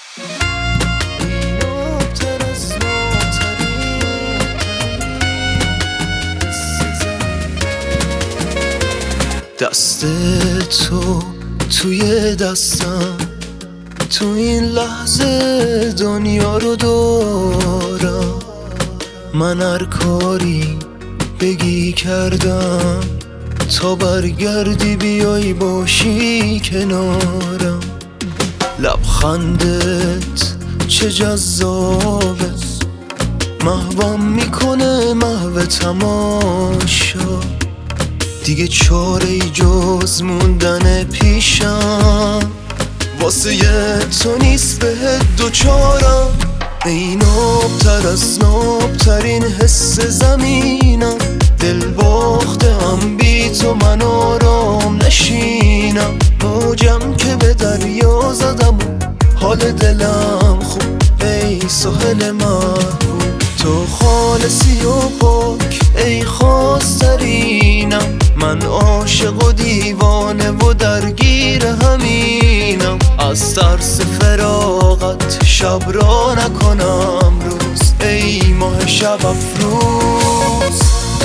دست تو توی دستم، تو این لحظه دنیا رو دارم. من هر کاری بگی کردم تا برگردی بیای باشی کنارم. لبخندت چه جذابه، محوم میکنه محو تماشا. دیگه چاره‌ای جز موندن پیشم، واسه تو نیست بهت دوچارم. ای نابتر از نابترین حس زمینم، دل باختم بی تو من آرام نشینم. موجم که به دریا زدم و حال دلم خوب، ای ساحل محبوب. تو خالصی و پاک ای خواسترینم، من عاشق و دیوانه و درگیر همینم. از ترس فراقت شب را نکنم روز، ای ماه شب افروز.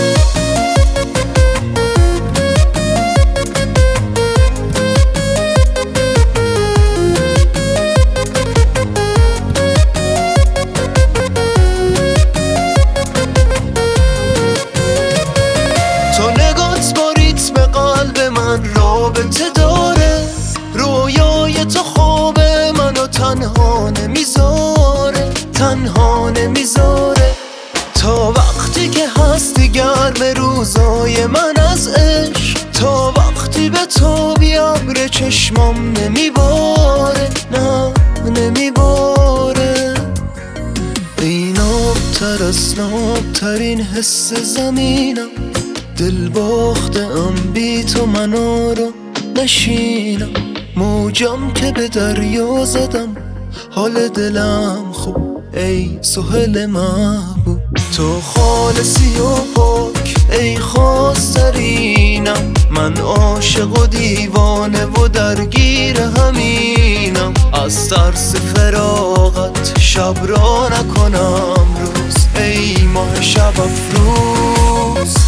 تو نگات با ریتم قلب من رابطه داره، رویای تو خواب منو تنها نمیذاره، تنها نمیذاره. تا وقتی که هستی گرم روزای من از عشق، تا وقتی به تو بیابر چشمام نمیباره، نه نمیباره. ای نابتر از نابترین حس زمینم، دل باختم بی تو من آرام نشینم. موجم که به دریا زدم حال دلم خوب، ای ساحل محبوب. تو خالصی و پاک ای خواسترینم، من عاشق و دیوانه و درگیر همینم. از ترس فراقت شب را نکنم روز، ای ماه شب افروز.